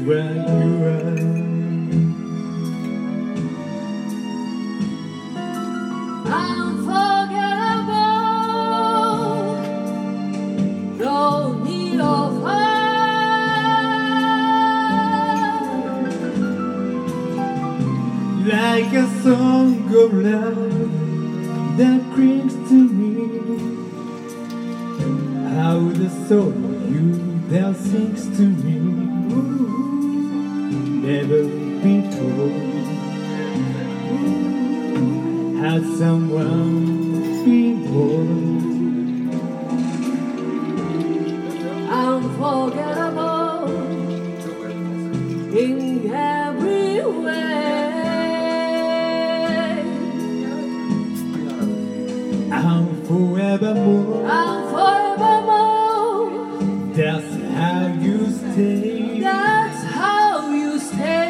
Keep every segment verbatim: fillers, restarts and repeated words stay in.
where you are. Unforgettable, no need of heart. Like a song of love that clings to me. How the soul of you that sings to me. Never before had someone been born. Unforgettable in every way. I'm forevermore. I'm forevermore. That's how you stay. That's how you stay.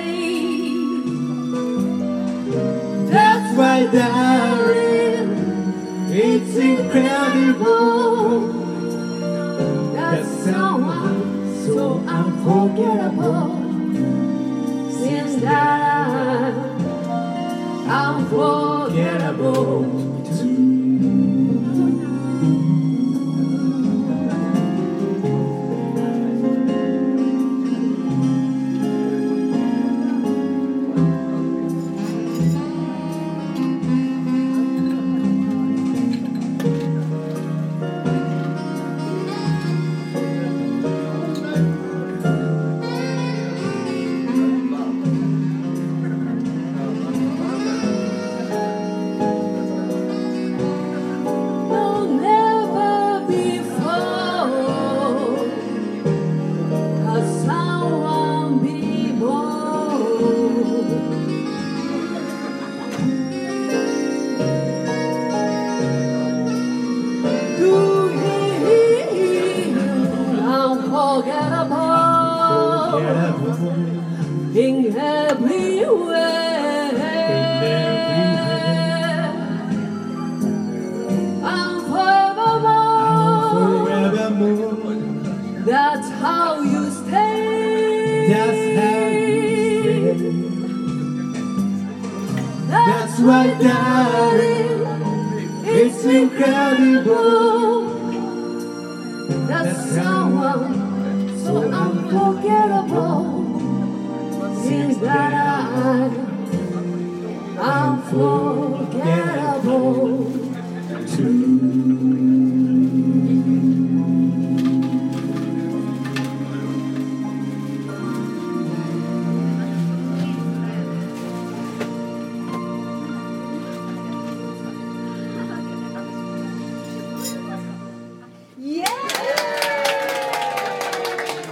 That's why, darling, it's incredible. That's someone so unforgettable. Since that I'm unforgettable too. In every way, I'm forevermore. That's how you stay. That's how you stay. That's why, darling, it's incredible. That's someone so unforgettable. Since that I'm unforgettable too.